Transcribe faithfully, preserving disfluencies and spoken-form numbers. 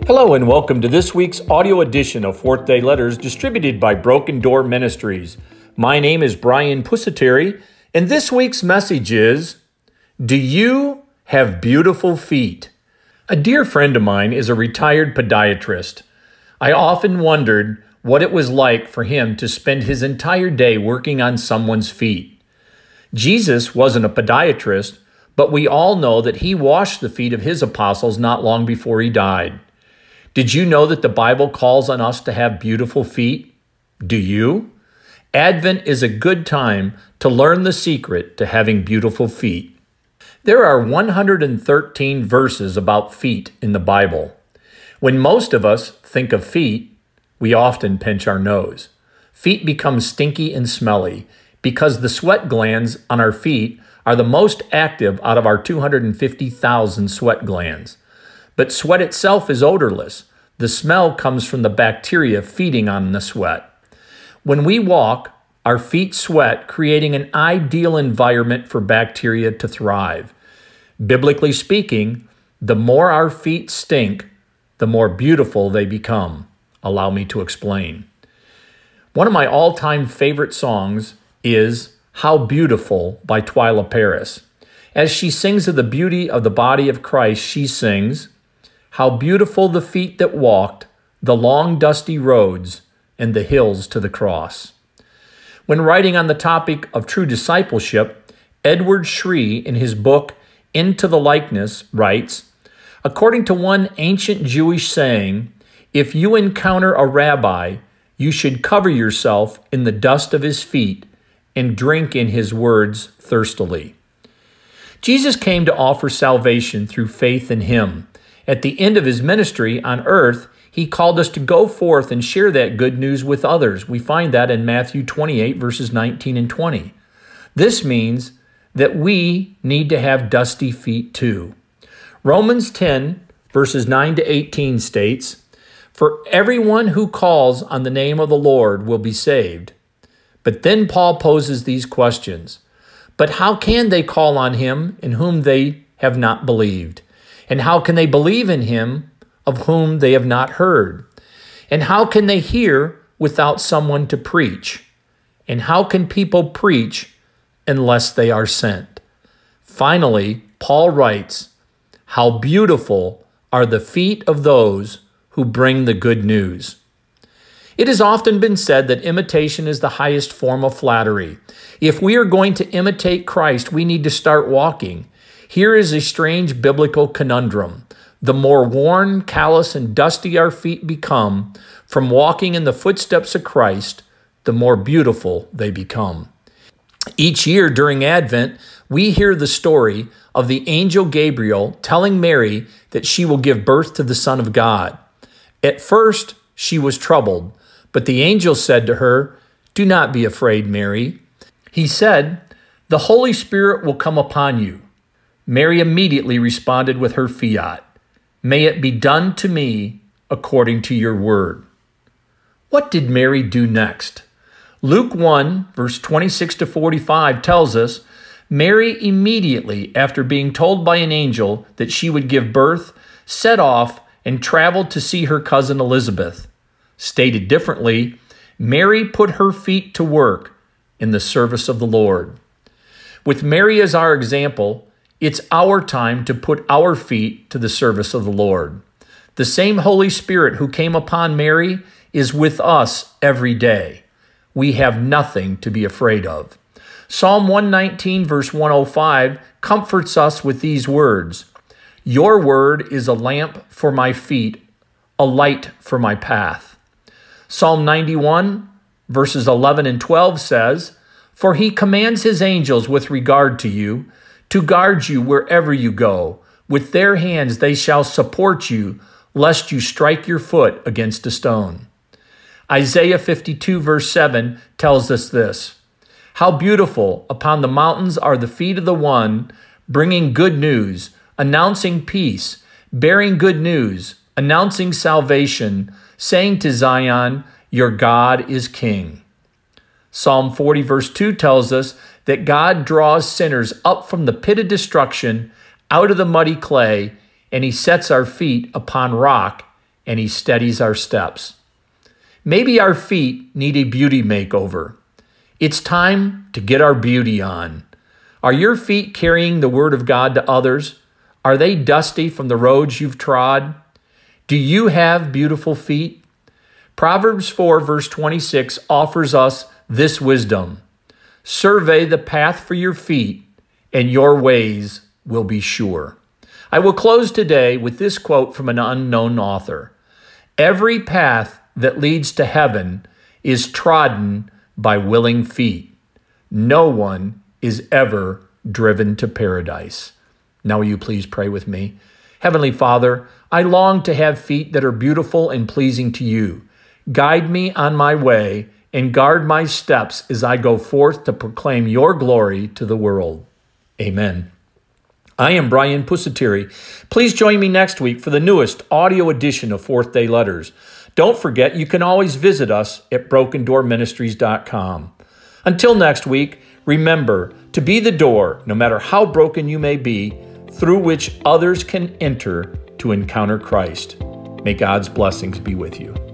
Hello and welcome to this week's audio edition of Fourth Day Letters distributed by Broken Door Ministries. My name is Brian Pusateri, and this week's message is, Do you have beautiful feet? A dear friend of mine is a retired podiatrist. I often wondered what it was like for him to spend his entire day working on someone's feet. Jesus wasn't a podiatrist, but we all know that he washed the feet of his apostles not long before he died. Did you know that the Bible calls on us to have beautiful feet? Do you? Advent is a good time to learn the secret to having beautiful feet. There are one hundred thirteen verses about feet in the Bible. When most of us think of feet, we often pinch our nose. Feet become stinky and smelly because the sweat glands on our feet are the most active out of our two hundred fifty thousand sweat glands. But sweat itself is odorless. The smell comes from the bacteria feeding on the sweat. When we walk, our feet sweat, creating an ideal environment for bacteria to thrive. Biblically speaking, the more our feet stink, the more beautiful they become. Allow me to explain. One of my all-time favorite songs is How Beautiful by Twila Paris. As she sings of the beauty of the body of Christ, she sings, How beautiful the feet that walked the long dusty roads and the hills to the cross. When writing on the topic of true discipleship, Edward Sri, in his book Into the Likeness, writes, According to one ancient Jewish saying, if you encounter a rabbi, you should cover yourself in the dust of his feet and drink in his words thirstily. Jesus came to offer salvation through faith in him. At the end of his ministry on earth, he called us to go forth and share that good news with others. We find that in Matthew twenty-eight, verses nineteen and twenty. This means that we need to have dusty feet too. Romans ten, verses nine to eighteen states, For everyone who calls on the name of the Lord will be saved. But then Paul poses these questions. But how can they call on him in whom they have not believed? And how can they believe in him of whom they have not heard? And how can they hear without someone to preach? And how can people preach unless they are sent? Finally, Paul writes, How beautiful are the feet of those who bring the good news. It has often been said that imitation is the highest form of flattery. If we are going to imitate Christ, we need to start walking. Here is a strange biblical conundrum. The more worn, callous, and dusty our feet become from walking in the footsteps of Christ, the more beautiful they become. Each year during Advent, we hear the story of the angel Gabriel telling Mary that she will give birth to the Son of God. At first, she was troubled, but the angel said to her, Do not be afraid, Mary. He said, The Holy Spirit will come upon you. Mary immediately responded with her fiat, May it be done to me according to your word. What did Mary do next? Luke one, verse twenty-six to forty-five tells us, Mary immediately, after being told by an angel that she would give birth, set off and traveled to see her cousin Elizabeth. Stated differently, Mary put her feet to work in the service of the Lord. With Mary as our example, it's our time to put our feet to the service of the Lord. The same Holy Spirit who came upon Mary is with us every day. We have nothing to be afraid of. Psalm one nineteen, verse one oh five, comforts us with these words, Your word is a lamp for my feet, a light for my path. Psalm ninety-one, verses eleven and twelve says, For he commands his angels with regard to you, to guard you wherever you go. With their hands they shall support you, lest you strike your foot against a stone. Isaiah fifty-two, verse seven tells us this, How beautiful upon the mountains are the feet of the one bringing good news, announcing peace, bearing good news, announcing salvation, saying to Zion, Your God is King. Psalm forty, verse two tells us that God draws sinners up from the pit of destruction, out of the muddy clay, and he sets our feet upon rock and He steadies our steps. Maybe our feet need a beauty makeover. It's time to get our beauty on. Are your feet carrying the Word of God to others? Are they dusty from the roads you've trod? Do you have beautiful feet? Proverbs four, verse twenty-six offers us this wisdom. Survey the path for your feet, and your ways will be sure. I will close today with this quote from an unknown author. Every path that leads to heaven is trodden by willing feet. No one is ever driven to paradise. Now will you please pray with me? Heavenly Father, I long to have feet that are beautiful and pleasing to you. Guide me on my way and guard my steps as I go forth to proclaim your glory to the world. Amen. I am Brian Pusateri. Please join me next week for the newest audio edition of Fourth Day Letters. Don't forget, you can always visit us at broken door ministries dot com. Until next week, remember to be the door, no matter how broken you may be, through which others can enter to encounter Christ. May God's blessings be with you.